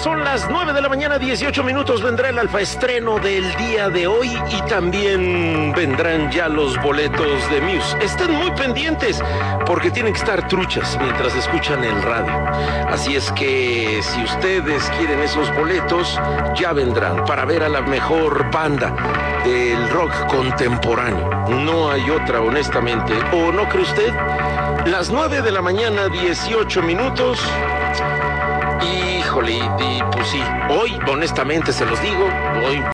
Son las 9 de la mañana, 18 minutos. Vendrá el alfaestreno del día de hoy y también vendrán ya los boletos de Muse. Estén muy pendientes porque tienen que estar truchas mientras escuchan el radio. Así es que si ustedes quieren esos boletos, ya vendrán para ver a la mejor banda del rock contemporáneo. No hay otra, honestamente. ¿O no cree usted? Las 9 de la mañana, 18 minutos. Híjole, y pues sí, hoy, honestamente se los digo, hoy